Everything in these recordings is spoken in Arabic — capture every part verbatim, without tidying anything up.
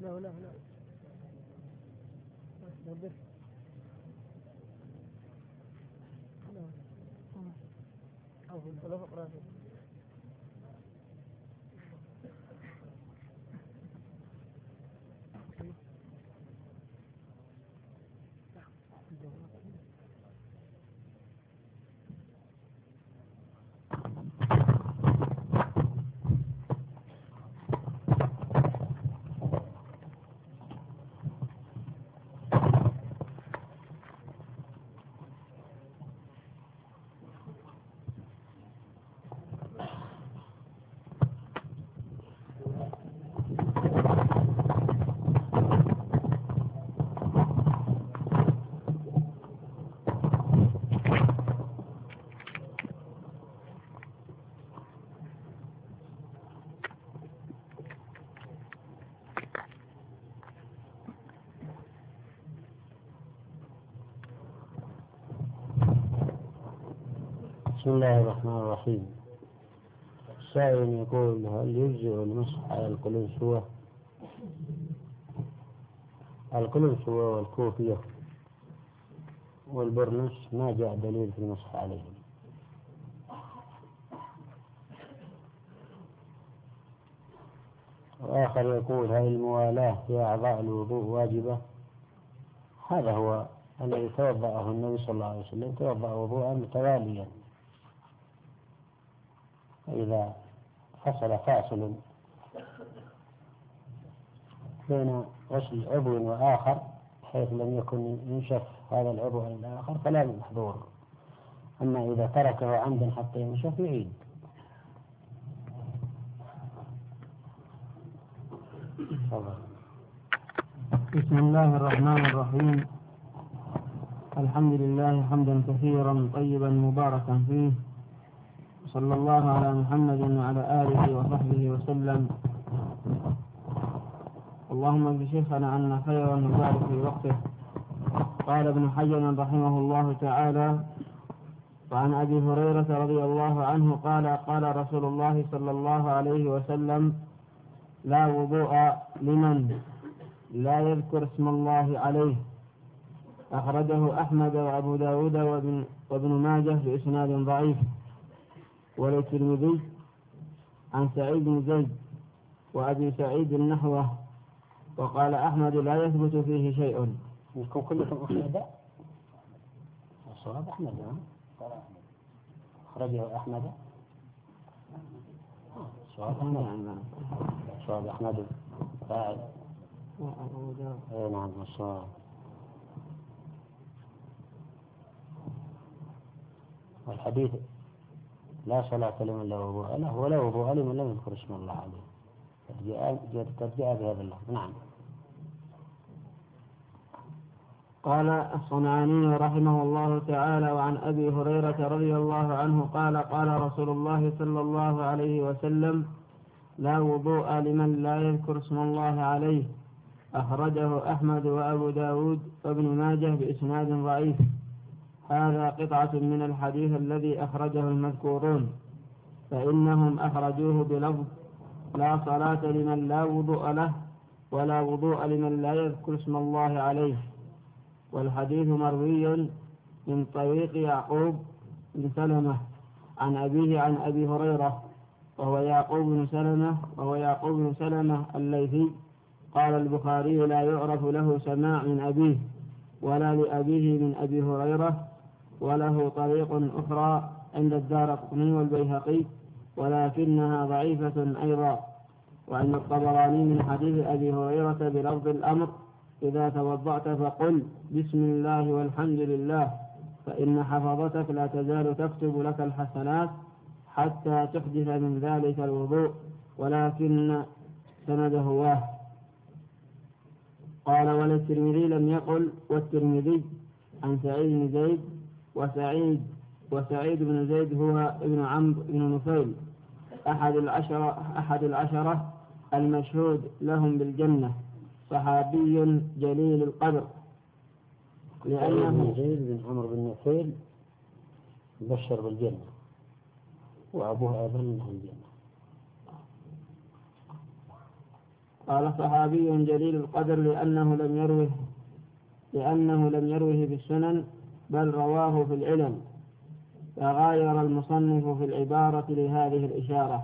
لا لا لا لا أو في الثلاث أقراص. بسم الله الرحمن الرحيم. السائل يقول: هل يجزئ المسح على القلنسوة؟ القلنسوة والكوفية والبرنس ما جاء دليل في المسح عليهم. وآخر يقول: هل الموالاة في أعضاء الوضوء واجبة؟ هذا هو الذي توضأه النبي صلى الله عليه وسلم، توضأ وضوءا متواليا، إذا حصل فاصل بين غسل عضو وآخر حيث لم يكن ينشف هذا العضو عن الآخر فلا محظور، أما إذا تركه عمدا حتى ينشف يعيد. بسم الله الرحمن الرحيم. الحمد لله حمدا كثيرا طيبا مباركا فيه، صلى الله على محمد وعلى آله وصحبه وسلم. اللهم اجز شيخنا عنا خيرا وبارك في وقته. قال ابن حجر رحمه الله تعالى: وعن أبي هريرة رضي الله عنه قال: قال رسول الله صلى الله عليه وسلم: لا وضوء لمن لا يذكر اسم الله عليه. أخرجه أحمد وأبو داود وابن, وابن ماجه بإسناد ضعيف. وللترمذي عن سعيد بن زيد وأبي سعيد النحوة، وقال أحمد لا يثبت فيه شيء. يكون كلكم أحمد؟ الصواب أحمد. أخرجه أحمد. الصواب أحمد. الصواب أحمد فاعل. اي نعم الصواب. والحديث: لا صلاة لمن لا وضوء له ولا وضوء لمن لم يذكر اسم الله عليه. ترجع بهذا اللفظ. نعم. قال الصنعاني رحمه الله تعالى: وعن أبي هريرة رضي الله عنه قال: قال رسول الله صلى الله عليه وسلم: لا وضوء لمن لا يذكر اسم الله عليه. أخرجه أحمد وأبو داود وابن ماجه بإسناد ضعيف. هذا قطعة من الحديث الذي أخرجه المذكورون، فإنهم أخرجوه بلفظ: لا صلاة لمن لا وضوء له ولا وضوء لمن لا يذكر اسم الله عليه. والحديث مروي من طريق يعقوب بن سلمة عن أبيه عن أبي هريرة، وهو يعقوب بن سلمة وهو يعقوب بن سلمة الليثي. قال البخاري: لا يعرف له سماع من أبيه ولا لأبيه من أبي هريرة. وله طريق أخرى عند الدارقطني والبيهقي ولكنها ضعيفة أيضا. وعند الطبراني من حديث أبي هريرة بلفظ الأمر: إذا توضأت فقل بسم الله والحمد لله، فإن حفظتك لا تزال تكتب لك الحسنات حتى تحدث من ذلك الوضوء، ولكن سنده واه. قال: وللترمذي لم يقل. والترمذي عن سعيد بن زيد وسعيد وسعيد بن زيد هو ابن عمرو بن نفيل أحد العشرة أحد العشرة المشهود لهم بالجنة، صحابي جليل القدر. لأنه زيد بن عمرو بن نفيل بشر بالجنة، وأبوه أيضا من الجنة. قال صحابي جليل القدر لأنه لم يروه لأنه لم يروه بالسنن بل رواه في العلل، فغاير المصنف في العبارة لهذه الإشارة.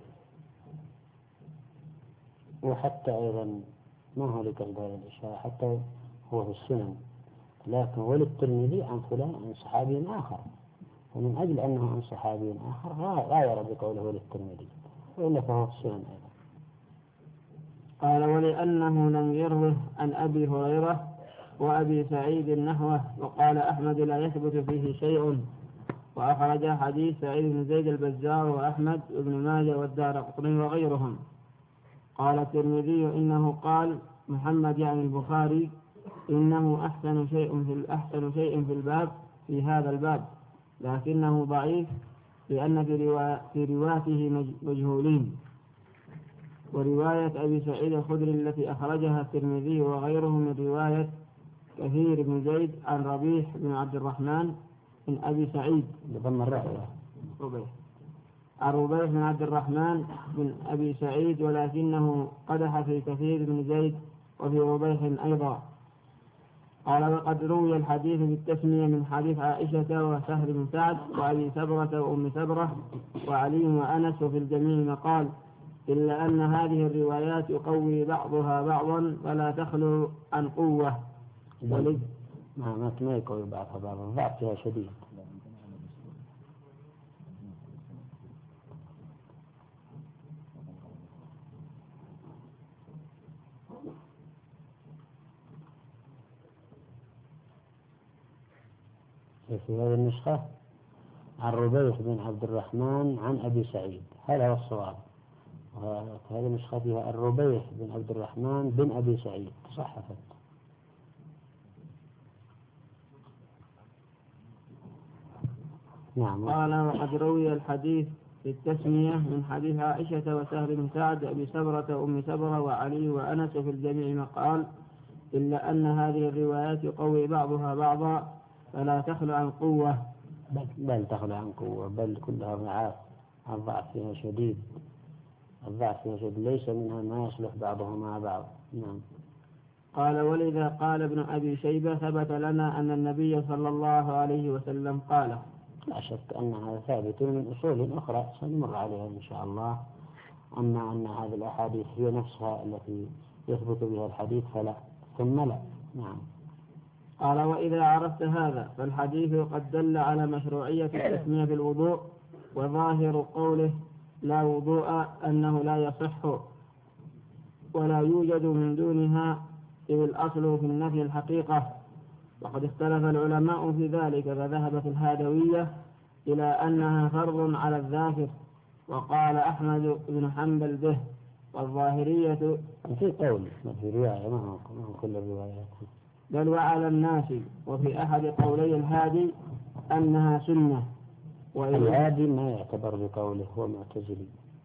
وحتى أيضا ما هو لقصد هذه الإشارة، حتى هو في السنن، لكن وللترمذي عن فلان عن صحابي آخر، ومن أجل أنه عن صحابي آخر غاير بقوله للترمذي، وإلا فهو في السنن أيضا. قال ولأنه لم يروه عن أبي هريرة وأبي سعيد نحوه، وقال أحمد لا يثبت فيه شيء، وأخرج حديث سعيد بن زيد البزار وأحمد بن ماجه والدارقطني وغيرهم. قال الترمذي إنه قال محمد يعني البخاري إنه أحسن شيء في أحسن شيء في الباب في هذا الباب، لكنه ضعيف لأن في, روا... في رواته مجهولين. ورواية أبي سعيد الخدري التي أخرجها الترمذي وغيره من رواية كثير بن زيد عن ربيح بن عبد الرحمن من أبي سعيد بضم الرأي ربيح عن ربيح بن عبد الرحمن بن أبي سعيد، ولكنه قدح في كثير بن زيد وفي ربيح أيضا. قال وقد روي الحديث بالتسمية من حديث عائشة وسهل بن سعد وأبي سبرة وأم سبرة وعلي وأنس، وفي الجميع مقال، إلا أن هذه الروايات يقوي بعضها بعضا فلا تخلو عن قوة. ولد ما ما يقوي بعضها بعضا، الضعف فيها شديد. في هذه النسخة عن ربيح بن عبد الرحمن عن أبي سعيد، هذا هو الصواب. وهذه النسخة فيها الربيح بن عبد الرحمن بن أبي سعيد تصحفت. نعم. قال وقد روي الحديث في التسمية من حديث عائشة وسهل بن سعد أبي سبرة وأم سبرة وعلي وأنس، في الجميع مقال، إلا أن هذه الروايات يقوي بعضها بعضا فلا تخلو عن قوة. بل, بل تخلو عن قوة، بل كلها ضعاف، الضعف فيها شديد، الضعف فيها شديد، ليس منها ما يصلح بعضها مع بعض. نعم. قال ولذا قال ابن أبي شيبة ثبت لنا أن النبي صلى الله عليه وسلم قال. لا شك أنها ثابتة من أصول أخرى سنمر عليها إن شاء الله. أما أن هذه الأحاديث هي نفسها التي يثبت بها الحديث فلا، ثم لا. نعم. قال وإذا عرفت هذا فالحديث قد دل على مشروعية التسمية في الوضوء، وظاهر قوله لا وضوء أنه لا يصح ولا يوجد من دونها، إذ الأصل في النفي الحقيقة. وقد اختلف العلماء في ذلك، فذهبت الهادوية إلى أنها فرض على الذاكر، وقال أحمد بن حنبل به، والظاهرية في قول في رواية ما هو كل الروايات بل وعلى الناس. وفي أحد قولي الهادي أنها سنة، الهادي ما يعتبر بقوله هو معتزلي.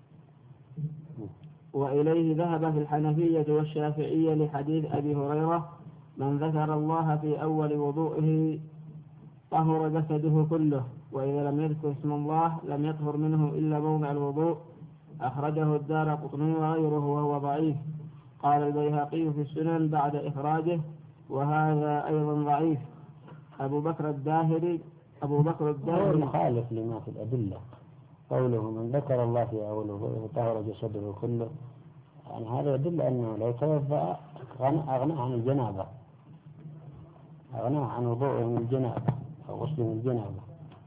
وإليه ذهب في الحنفية والشافعية لحديث أبي هريرة من ذكر الله في أول وضوئه طهر جسده كله، وإذا لم يذكر اسم الله لم يطهر منه إلا موضع الوضوء. أخرجه الدارقطني وغيره وهو ضعيف. قال البيهقي في السنن بعد إخراجه وهذا أيضا ضعيف. أبو بكر الداهري أبو بكر الداهري مخالف لما في الأدلة، قوله من ذكر الله في أول وضوءه طهر جسده كله، يعني هذا يدل أنه لو توضأ أغنى عن الجنابة، أغنى عن وضوءه من الجنابة أو غسل من الجنابة.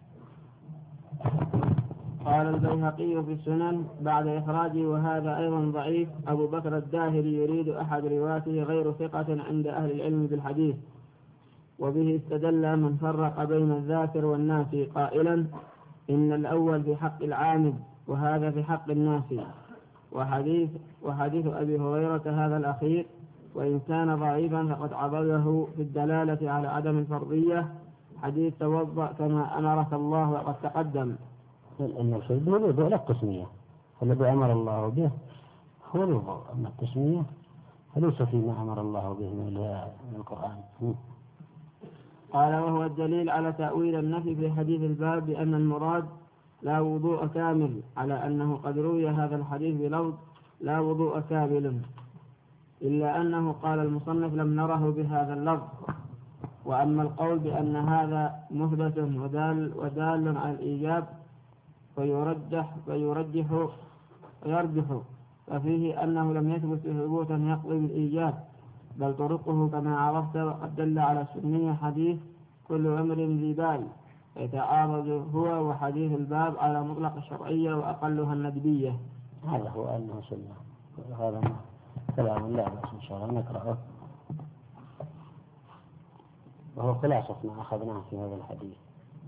قال البيهقي في السنن بعد إخراجه وهذا أيضا ضعيف. أبو بكر الداهري يريد أحد رواته غير ثقة عند أهل العلم بالحديث، وبه استدل من فرق بين الذاكر والناسي قائلا إن الأول في حق العامد وهذا في حق الناسي. وحديث, وحديث أبي هريرة هذا الأخير وإن كان ضعيفا فقد عضده في الدلالة على عدم الفرضية، حديث توضأ كما أمرك الله وقد تقدم. المقصود هو الوضوء لا التسمية، فالذي أمر الله به هو الوضوء، أما التسمية فليس فيما أمر الله به من القرآن. قال وهو الدليل على تأويل النفي في حديث الباب بأن المراد لا وضوء كامل، على أنه قد روي هذا الحديث بلفظ لا وضوء كامل. إلا أنه قال المصنف لم نره بهذا اللفظ. وأما القول بأن هذا مثبت ودال, ودال على الإيجاب فيرجح فيرجح ويرجح ففيه أنه لم يثبت ثبوتا يقضي بالإيجاب، بل طرقه كما عرفت. وقد دل على السنية حديث كل أمر ذي بال، يتعارض هو وحديث الباب على مطلق الشرعية وأقلها الندبية. هذا هو أنه سنة. هذا كلام لا بس إن شاء الله نقرأه، وهو خلاصة ما أخذناه في هذا الحديث.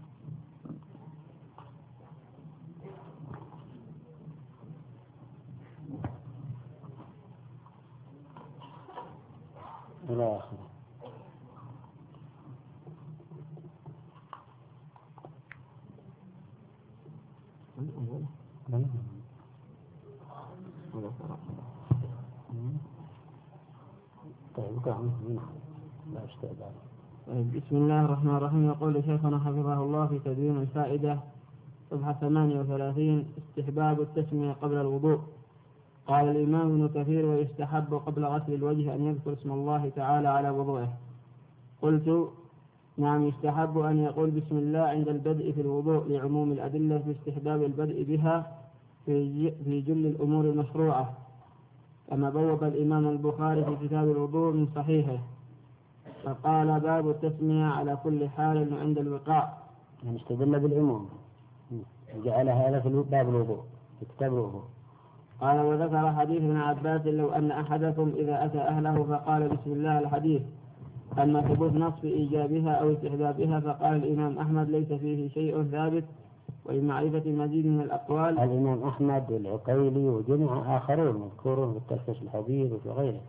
إلى آخره. بسم الله الرحمن الرحيم. يقول شيخنا حفظه الله في تدوين الفائدة صفحة ثمانية وثلاثين: استحباب التسمية قبل الوضوء. قال الإمام ابن كثير: ويستحب قبل غسل الوجه أن يذكر اسم الله تعالى على وضوءه. قلت: نعم، يستحب أن يقول بسم الله عند البدء في الوضوء لعموم الأدلة في استحباب البدء بها في جل الأمور المشروعة، كما بوب الإمام البخاري في كتاب الوضوء من صحيحه فقال: باب التسمية على كل حال عند الوقاع. يعني استدل بالعموم، جعل هذا في باب الوضوء في كتاب الوضوء. قال: وذكر حديث ابن عباس: لو أن أحدكم إذا أتى أهله فقال بسم الله الحديث. أما ثبوت نص في إيجابها أو استحبابها فقال الإمام أحمد: ليس فيه شيء ثابت. ولمعرفة مزيد من الأقوال، الإمام أحمد والعقيلي وجمع آخرون مذكورون في التلخيص الحديث وفي غيره.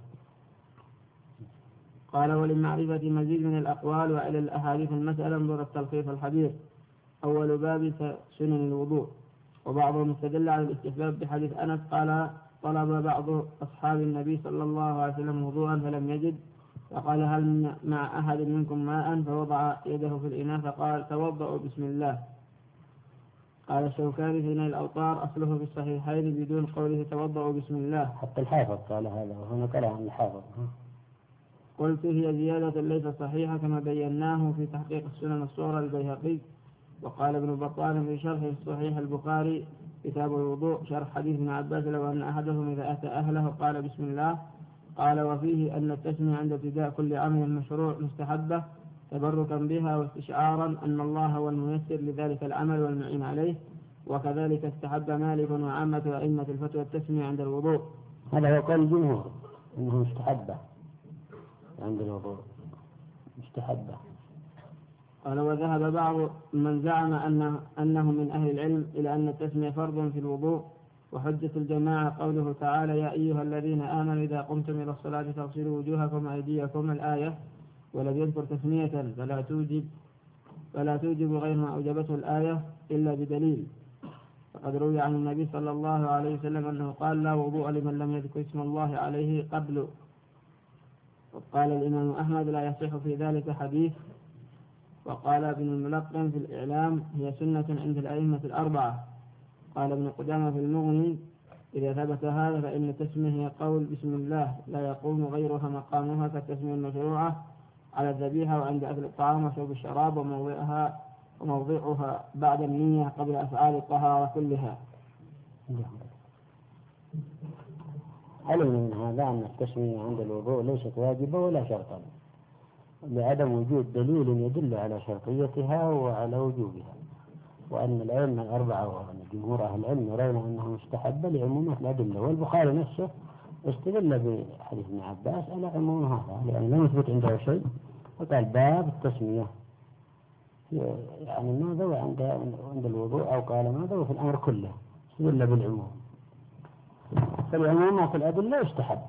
قال: ولمعرفة مزيد من الأقوال وإلى الأحاديث المسألة انظر التلخيص الحديث أول باب سنن الوضوء. وبعضهم استدل على الاستحباب بحديث أنس قال: طلب بعض أصحاب النبي صلى الله عليه وسلم وضوءا فلم يجد، فقال: هل مع أحد منكم ماء؟ فوضع يده في الإناء فقال: توضأوا بسم الله. قال الشوكاني في نيل الأوطار: أصله في الصحيحين بدون قوله توضأوا بسم الله. حتى الحافظ قال هذا، وهنا كلام الحافظ. قلت: هي زيادة ليست صحيحة كما بيناه في تحقيق السنن الصغرى للبيهقي. وقال ابن بطال في شرح صحيح البخاري كتاب الوضوء شرح حديث ابن عباس: لو أن أحدهم إذا أتى أهله قال بسم الله. قال: وفيه أن التسمية عند ابتداء كل عمل مشروع مستحبة تبركا بها واستشعارا أن الله هو الميسر لذلك العمل والمعين عليه. وكذلك استحب مالك وعامة أئمة الفتوى التسمية عند الوضوء. هذا هو قول الجمهور أنه مستحبة عند الوضوء، مستحبة. قال: وذهب بعض من زعم أنه, أنه من أهل العلم إلى أن التسمية فرض في الوضوء. وحجة الجماعة قوله تعالى: يا أيها الذين آمنوا إذا قمتم إلى الصلاة فاغسلوا وجوهكم وأيديكم، الآية، ولم يذكر تسمية فلا توجب فلا توجب غير ما أوجبته الآية إلا بدليل. فقد روي عن النبي صلى الله عليه وسلم أنه قال: لا وضوء لمن لم يذكر اسم الله عليه قبل. وقال الإمام أحمد: لا يصح في ذلك حديث. وقال ابن الملقن في الإعلام: هي سنة عند الأئمة الأربعة. قال ابن قدامة في المغني: إذا ثبت هذا فإن التسمية هي قول بسم الله لا يقوم غيرها مقامها كالتسمية المشروعة على الذبيحة وعند أكل الطعام وشرب الشراب وموضعها وموضعها بعد النية قبل أفعال الطهارة كلها. علم من هذا أن التسمية عند الوضوء ليست واجبة ولا شرطا، لعدم وجود دليل يدل على شرطيتها وعلى وجوبها، وأن الأئمة الأربعة وأن جمهور أهل العلم يرون أنها مستحبة لعمومات الأدلة. والبخاري نفسه استدل بحديث ابن عباس على عموم هذا، لأن لم يثبت عنده شيء وقال باب التسمية، يعني ما ذوى عند عند الوضوء أو قال ما ذوى في الأمر كله، استدل بالعموم. فالعمومات الأدلة يستحب.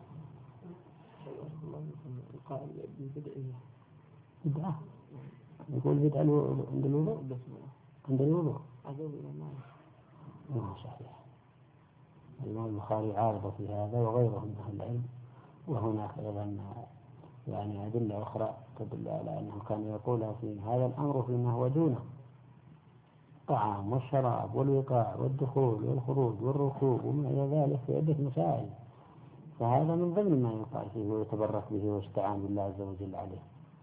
بدعة يقول بدعة عند الوضوء عند الوضوء ما صحيح. الإمام البخاري عارض في هذا وغيره من أهل العلم، وهناك أيضا يعني أدلة أخرى تدل على أنه كان يقولها في هذا الأمر فيما هو دونه: الطعام والشراب والوقاع والدخول والخروج والركوب وما إلى ذلك في عدة مسائل. فهذا من ضمن ما ينفع فيه ويتبرك به ويستعان بالله عز وجل عليه،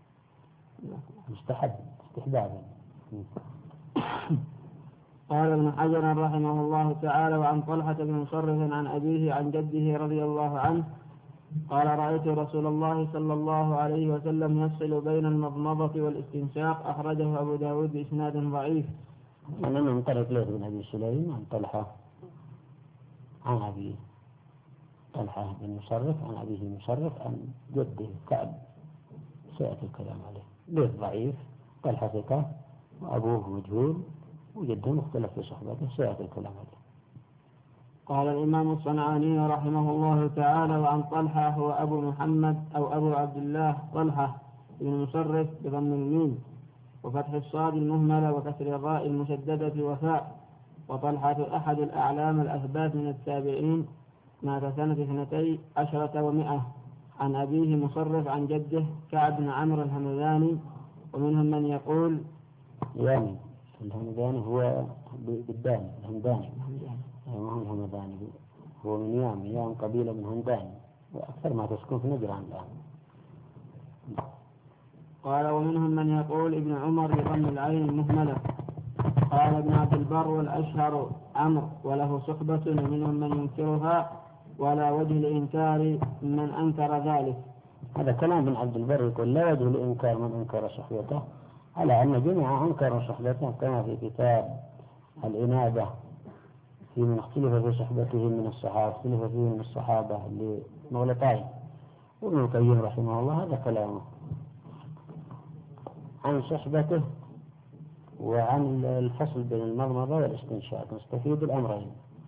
مستحب استحبابا. قال ابن حجر رحمه الله تعالى: وعن طلحة بن مصرف عن أبيه عن جده رضي الله عنه قال: رأيت رسول الله صلى الله عليه وسلم يفصل بين المضمضة والاستنشاق، أخرجه أبو داود بإسناد ضعيف. أنا من طريق ليث بن أبي سليم عن طلحة عن أبيه، طلحة بن مصرف عن أبيه مصرف عن جده كعب، سيأتي الكلام عليه. ليث ضعيف، طلحة ثقة، وأبوه مجهول، وجده مختلف في صحبته، سيأتي الكلام عليه. قال الإمام الصنعاني رحمه الله تعالى: وعن طلحة هو أبو محمد أو أبو عبد الله طلحة بن مصرف بضم الميم وفتح الصاد المهملة وكسر الراء المشددة وفاء. وطلحة أحد الأعلام الأثبات من التابعين، مات سنة اثنتي عشرة ومئة. عن أبيه مصرف عن جده كعب بن عمرو الهمداني. ومنهم من يقول يعني الهمداني هو بالداني الهمداني، ما هو الهمداني، هو من يام يام قبيلة من همداني، وأكثر ما تسكن في نجران الآن. قال: ومنهم من يقول ابن عمر بضم العين المهملة. قال ابن عبد البر: والأشهر عمرو وله صحبة، ومنهم من ينكرها ولا وجه لإنكار من أنكر ذلك. هذا كلام ابن عبد البر، يقول لا وجه لإنكار من أنكر صحبته، على أن جميع أنكروا صحبته، كما في كتاب الإنابة في من اختلف في صحبته من الصحابة، اختلف فيه من الصحابة لمغلطين، وابن القيم رحمه الله هذا كلامه عن صحبته وعن الفصل بين المضمضة والاستنشاق، نستفيد الأمرين.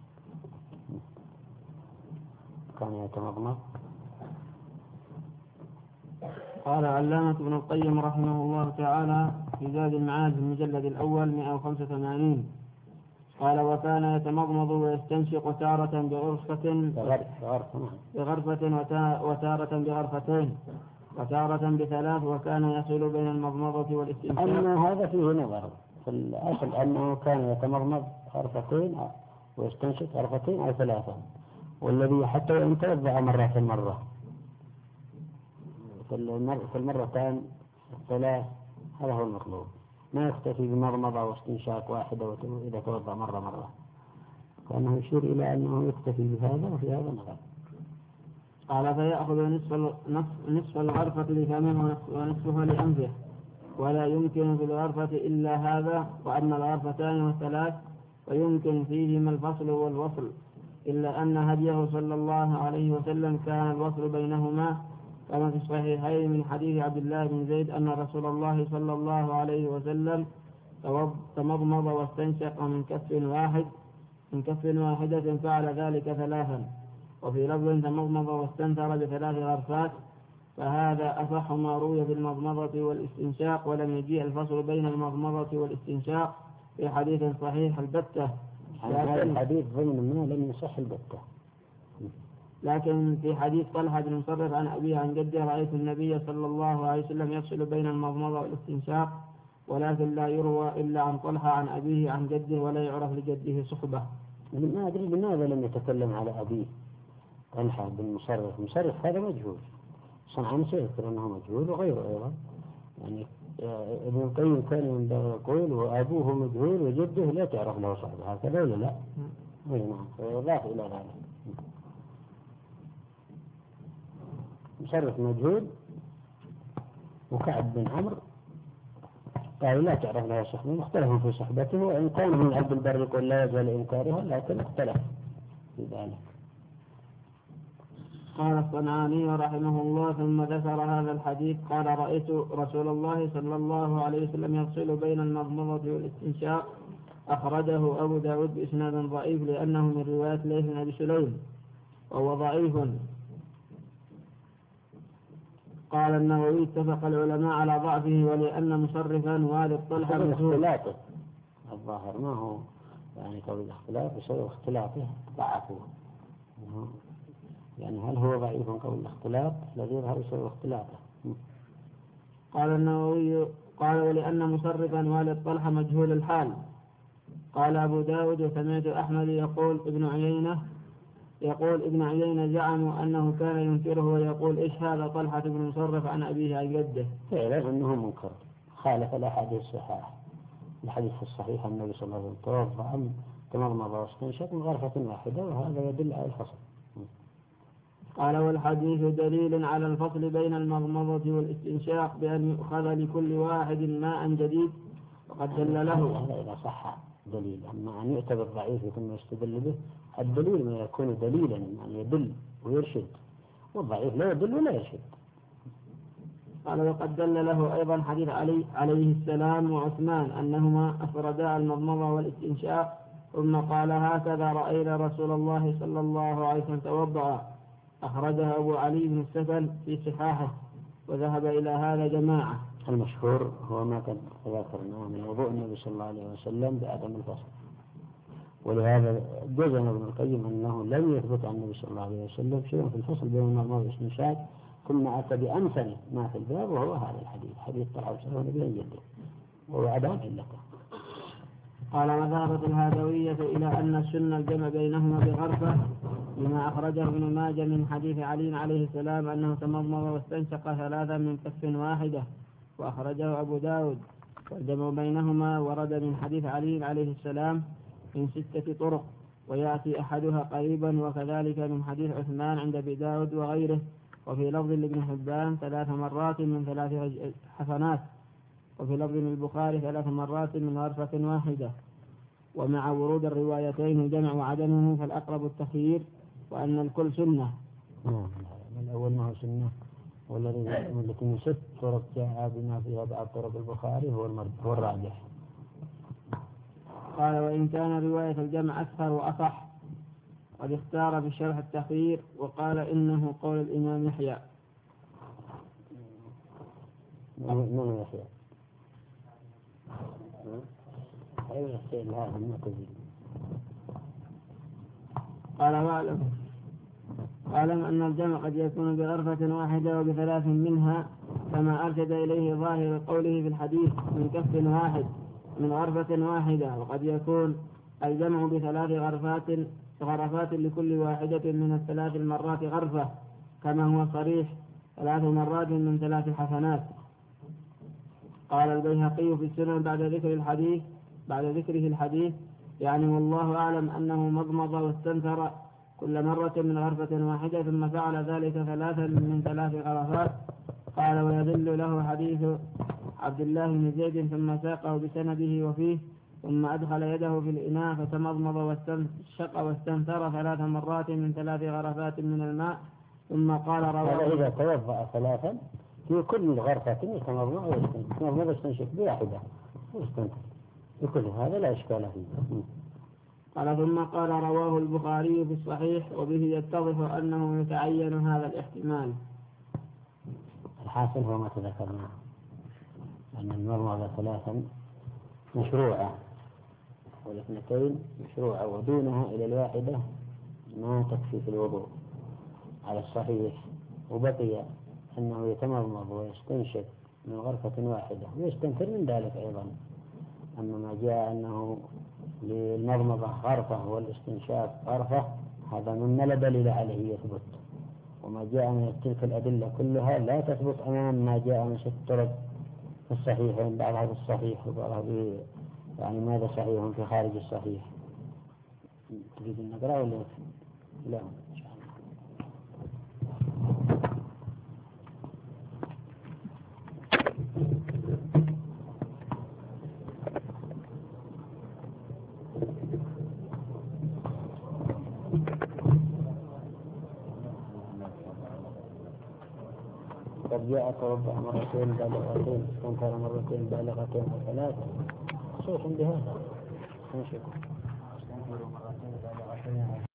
كان يتمضمض. قال علامة ابن القيم رحمه الله تعالى في زاد المعاد في المجلد الأول مئة وخمسة وثمانين قال: وكان يتمضمض ويستنشق تارة بغرفة بغرفة وتارة بغرفتين وتارة بثلاث، وكان يصل بين المضمضة والاستنشاق. أما هذا فيه نظر، في الأصل أنه كان يتمضمض غرفتين ويستنشق غرفتين أو ثلاثة، والذي حتى وإن توضأ مرة في المرة في المرتين الثلاث، هذا هو المطلوب، ما يكتفي بمضمضة واستنشاق واحدة إذا توضأ مرة مرة، كأنه يشير إلى أنه يكتفي بهذا وفي هذا نظر. قال: فيأخذ نصف نصف الغرفة لفمه ونصفها لأنفه، ولا يمكن في الغرفة إلا هذا. وأما الغرفتان والثلاث فيمكن فيهما الفصل والوصل، إلا أن هديه صلى الله عليه وسلم كان الوصل بينهما، كما في الصحيحين من حديث عبد الله بن زيد أن رسول الله صلى الله عليه وسلم تمضمض واستنشق من كف واحد من كف واحدة، فعل ذلك ثلاثا. وفي لفظ تمضمض واستنثر بثلاث غرفات، فهذا أصح ما روي بالمضمضة والاستنشاق، ولم يجيء الفصل بين المضمضة والاستنشاق في حديث صحيح البتة. هذا الحديث ضمن ما لم يصح البتة. لكن في حديث طلحة بن مصرف عن أبيه عن جده: رأيت النبي صلى الله عليه وسلم يفصل بين المضمضة والاستنشاق، ولكن لا يروى إلا عن طلحة عن أبيه عن جده، ولا يعرف لجده صحبة. ما أدري لماذا لم يتكلم على أبيه طلحة بن مصرف. مصرف هذا مجهول، صنعاني سيذكر أنه مجهول وغيره أيضا، يعني ابن القيم كان يقول وأبوه مجهول وجده لا تعرف له صحبة، هكذا ولا لا؟ نعم، فيضاف إلى ذلك. مصرف مجهول، وكعب بن عمرو قال لا تعرف له صحبة، مختلف في صحبته، وإن كان من عبد البر يقول لا يزال إنكارها، لكن اختلف في ذلك. قال الصنعاني رحمه الله: ثم ذكر هذا الحديث قال: رأيت رسول الله صلى الله عليه وسلم يفصل بين المضمضة والاستنشاق، أخرجه أبو داود بإسناد ضعيف، لأنه من رواية ليث بن أبي سليم وهو ضعيف. قال النووي: اتفق العلماء على ضعفه، ولأن مصرفا والد طلحة اختلاطه الظاهر ما هو يعني قول الاختلاف بسبب اختلافه ضعفوه، يعني هل هو ضعيف قول الاختلاف الذي يظهر بسبب اختلافه. قال النووي: قال ولأن مصرفا والد طلحة مجهول الحال. قال أبو داود: وسمعت أحمد يقول ابن عيينة يقول ابن عيينة زعموا أنه كان ينكره ويقول إيش هذا طلحة بن مصرف عن أبيه عن جده. فعلا أنه منكر، خالف الأحاديث الصحيحة. الحديث الصحيح النبي صلى الله عليه وسلم توضأ تمضمض واستنشق من غرفة واحدة، وهذا يدل على الفصل. قال والحديث دليل على الفصل بين المضمضة والاستنشاق بأن يؤخذ لكل واحد ماء جديد، وقد دل له. هذا إذا صح دليل، أما أن يعتبر ضعيف ثم يستدل به، الدليل ما يكون دليلا يعني يدل ويرشد، والضعيف لا يدل ولا يرشد. قال وقد دل له أيضا حديث علي عليه السلام وعثمان أنهما أفردا المضمضة والاستنشاق ثم قال هكذا رأينا رسول الله صلى الله عليه وسلم توضأ، أخرجها أبو علي بن السفل في صحاحه، وذهب إلى هذا جماعة. المشهور هو ما قد ذكرناه من وضوء النبي صلى الله عليه وسلم بعدم الفصل، ولهذا جزم ابن القيم أنه لم يثبت عن النبي صلى الله عليه وسلم شيء في الفصل بين المضمضة والاستنشاق، ثم أتى بأمثل ما في الباب وهو هذا الحديث، حديث طلحة بن أبي جده، وهو عدم علته. قال وذهبت الهادوية إلى أن السنة الجمع بينهما بغرفة، لما أخرجه ابن ماجه من حديث علي عليه السلام أنه تمضمض واستنشق ثلاثا من كف واحدة، وأخرجه أبو داود. والجمع بينهما ورد من حديث علي عليه السلام من ستة طرق، ويأتي أحدها قريبا، وكذلك من حديث عثمان عند أبي داود وغيره. وفي لفظ لابن حبان ثلاث مرات من ثلاث حسنات، وفي لفظ البخاري ثلاث مرات من غرفة واحدة. ومع ورود الروايتين الجمع وعدمه فالأقرب التخيير، وأن الكل سنة. من أول ما هو سنة، والذي التي من ست طرق جاء بما فيها بعض طرق البخاري هو هو الراجح. قال وإن كان رواية الجمع أكثر وأصح، قد اختار في الشرح التخيير، وقال إنه قول الإمام يحيى. من يحيى؟ أي يحيى هذا المعتزلي. قال واعلم واعلم أن الجمع قد يكون بغرفة واحدة وبثلاث منها، كما أرشد إليه ظاهر قوله في الحديث من كف واحد من غرفة واحدة، وقد يكون الجمع بثلاث غرفات غرفات لكل واحدة من الثلاث المرات غرفة، كما هو صريح ثلاث مرات من ثلاث حسنات. قال البيهقي في السنن بعد ذكر الحديث بعد ذكره الحديث يعني والله أعلم أنه مضمض واستنثر كل مرة من غرفة واحدة، ثم فعل ذلك ثلاثا من ثلاث غرفات. قال ويدل له حديث عبد الله بن زيد ثم ساقه بسنده وفيه ثم أدخل يده في الإناء فتمضمض واستنشق واستنثر ثلاث مرات من ثلاث غرفات من الماء، ثم قال رواه. إذا توضأ ثلاثا في كل غرفة يتمضمض واستنشق بواحدة واستنثر بكل هذا لا إشكال فيه. قال ثم قال رواه البخاري في الصحيح، وبه يتضح أنه يتعين هذا الاحتمال. الحاصل هو ما تذكرناه أن المضمضة ثلاثا مشروعة والاثنتين مشروعة، ودونها إلى الواحدة ما تكفي في الوضوء على الصحيح. وبقي أنه يتمضمض ويستنشق من غرفة واحدة ويستنثر من ذلك أيضا. أما ما جاء أنه للمضمضة غرفة والاستنشاق غرفة، هذا مما لا دليل عليه يثبت، وما جاء من تلك الأدلة كلها لا تثبت أمام ما جاء من ست طرق في الصحيحين، بعضها في الصحيح وبعضها في يعني ماذا صحيح في خارج الصحيح. تريد أن نقرأ ولا لا؟ إن شاء الله. قد جاء توضأ مرتين بالغتين استنثر مرتين بالغتين وثلاثة خصوصا بهذا.